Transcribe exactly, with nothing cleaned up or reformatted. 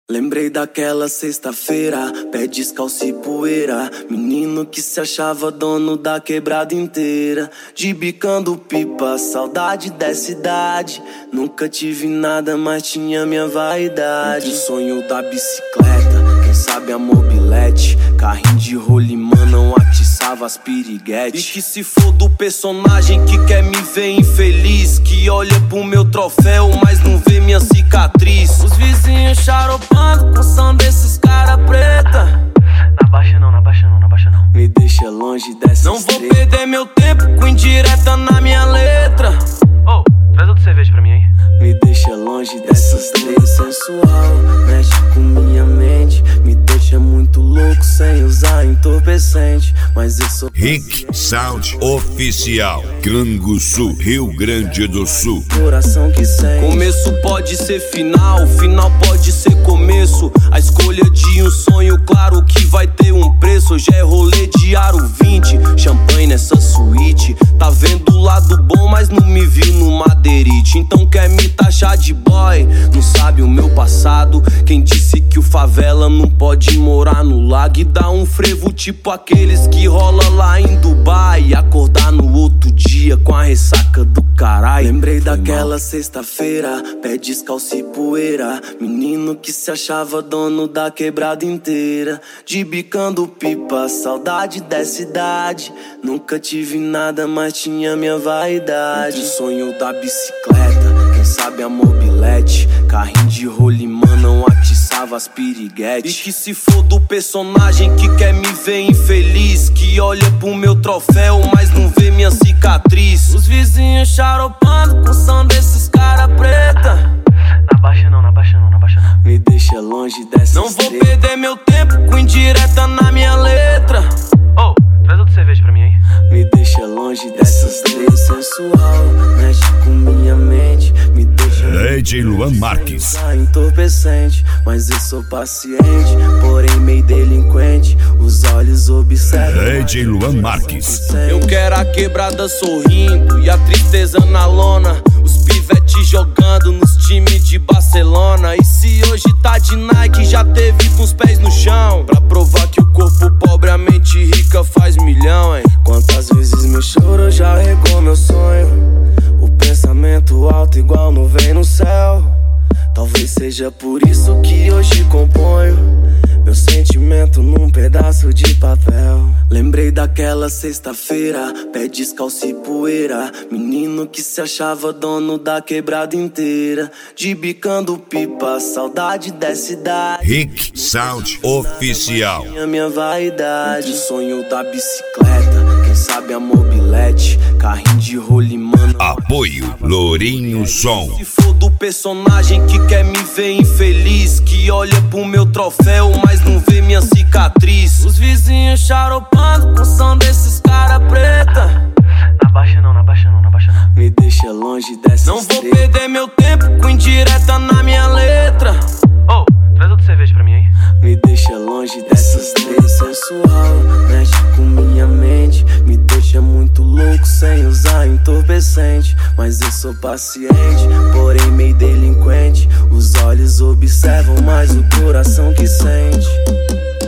Lembrei daquela sexta-feira, pé descalço e poeira. Menino que se achava dono da quebrada inteira. De bicando pipa, saudade dessa idade. Nunca tive nada, mas tinha minha vaidade. O sonho da bicicleta, quem sabe a mobilete. Carrinho de rolimã não atiçava as piriguetes. E que se for do personagem que quer me ver infeliz, que olha pro meu troféu, mas não vê minha cicatriz. Os vizinhos charopando com som desses cara preta. Na baixa não, na baixa não, na baixa não. Me deixa longe dessa Não vou perder meu tempo com indireta na minha letra. Ô, oh, traz outra cerveja pra mim aí. Me deixa longe dessas letras sensual. Mexe com minha mente, me deixa muito louco sem usar entorpecente. Mas eu sou Rick Sound Oficial, Canguçu, Rio Grande do Sul. Coração que sente. Começo pode ser final, final pode ser começo. A escolha de um sonho, claro que vai ter um preço. Hoje é rolê de aro vinte, champanhe nessa suíte. Tá vendo o lado bom, mas não me viu no madeirite. Então quer me taxar de boy, não sabe o meu passado. Quem disse que o favela não pode morar no lago e dar um frevo tipo aqueles que rola lá em Dubai e acordar no outro dia com a ressaca do caralho. Lembrei daquela sexta-feira, pé descalço e poeira. Menino que se achava dono da quebrada inteira. De bicando pipa, saudade dessa idade. Nunca tive nada, mas tinha minha vaidade. O sonho da bicicleta, quem sabe a mobilete. Carrinho de rolimã não atiçava as piriguetes. E que se for do personagem que quer me ver infeliz, que olha pro meu troféu, mas não vê minha cicatriz. Os vizinhos charopando com som desses cara preta. Na baixa não, na baixa não, na baixa não. Me deixa longe dessas Não vou letras. perder meu tempo com indireta na minha letra. Ô, oh, traz outra cerveja pra mim aí. Me deixa longe dessas letras sensual. Mexe com minha mente, me deixa D J Luan Marques. entorpecente, mas eu sou paciente, porém meio delinquente. Os olhos observam. D J Luan Marques. Eu quero a quebrada sorrindo e a tristeza na lona. Os pivetes jogando nos times de Barcelona. E se hoje tá de Nike, já teve com os pés no chão, pra provar que o corpo pobre, a mente rica faz milhão, hein? Quantas vezes meu choro já regou meu sonho. O pensamento alto igual nuvem no céu. Talvez seja por isso que hoje componho meu sentimento num pedaço de papel. Lembrei daquela sexta-feira, pé descalço e poeira. Menino que se achava dono da quebrada inteira. De bicando pipa, saudade dessa idade. Rick Sound Oficial. Tinha minha vaidade. O sonho da bicicleta, quem sabe a mobilete. Carrinho de rolimã. Apoio Lourinho Som. Se for do personagem que quer me ver infeliz, que olha pro meu troféu, mas não vê minha cicatriz. Os vizinhos charopando com som desses cara preta. Na baixa não, na baixa não, na baixa não. Me deixa longe dessas Não vou letras. perder meu tempo com indireta na minha letra. Ô, oh, traz outra cerveja pra mim aí. Me deixa longe dessas letras sensual. Mexe com minha mente, me deixa muito louco sem usar entorpecente. Mas eu sou paciente, porém meio delinquente. Os olhos observam, mas o coração que sente.